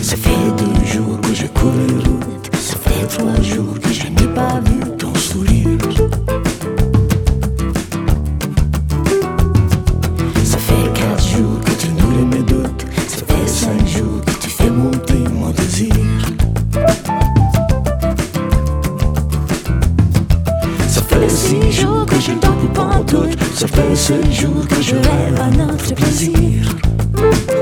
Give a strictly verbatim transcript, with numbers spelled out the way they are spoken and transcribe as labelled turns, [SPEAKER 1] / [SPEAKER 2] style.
[SPEAKER 1] Ça fait deux jours que je cours les routes. Ça fait trois jours que je n'ai pas vu ton sourire. Ça fait quatre jours que tu nourris mes doutes. Ça fait cinq jours que tu fais monter mon désir. Ça fait six jours que je ne dors plus pantoute. Ça fait sept jours que je rêve à notre plaisir.